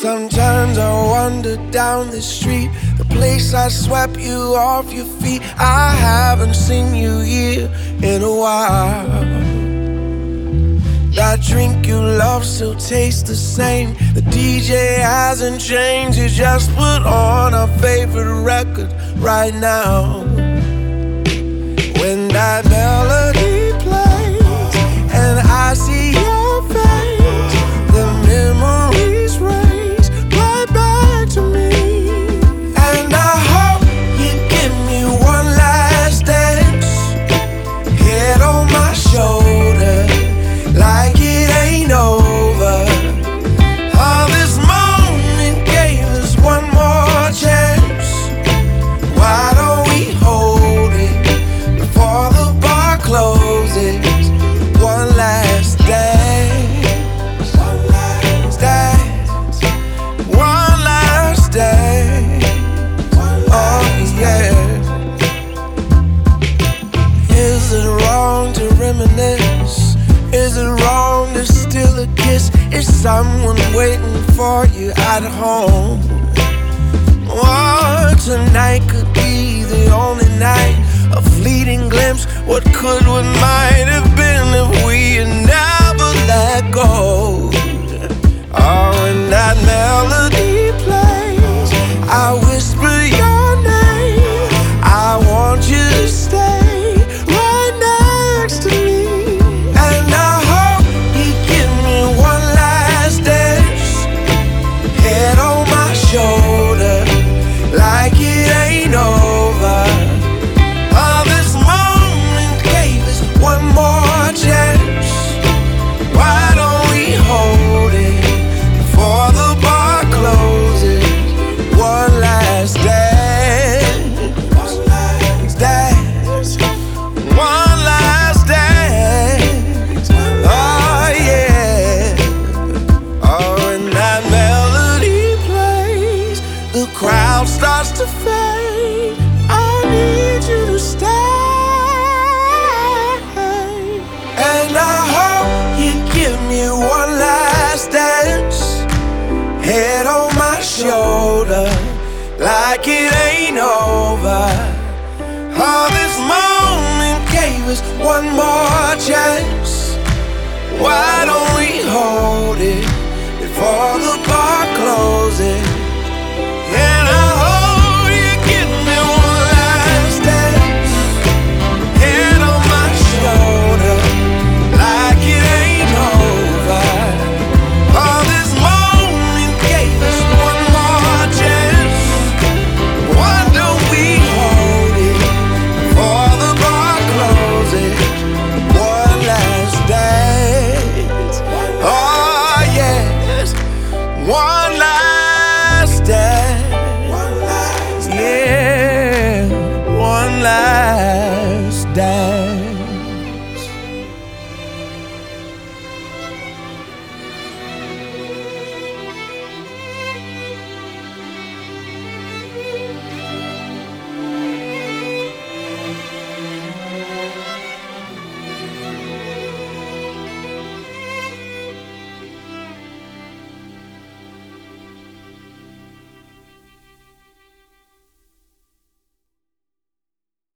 Sometimes I wander down the street, the place I swept you off your feet. I haven't seen you here in a while. That drink you love still tastes the same. The DJ hasn't changed, you just put on our favorite record right now. When that melody plays and I see your face, the memories race right back to me. And I hope you give me one last dance, head on my shoulder, like it ain't over. Oh, this moment gave us one more chance. Why don't we hold it before the bar closes? One last dance, one last dance, one last dance. Oh yeah. Is it wrong to reminisce? Is it wrong to steal a kiss? Is someone waiting for you at home? Oh, tonight could be the only night, a fleeting glimpse. What could, what might have been if we had never let go. Oh, when that melody plays, I whisper your name. I want you to stay right next to me. And I hope you give me one last dance, head on my shoulder, like it ain't over. Oh, this moment gave us one more chance. Why don't we hold it before the bar closes? One last dance, one last dance, one last dance. Oh yeah. Oh, when that melody plays, the crowd starts to fade. I need you to stay. And I hope you give me one last dance, head on my shoulder, like it ain't over. Oh, this moment gave us one more chance. Why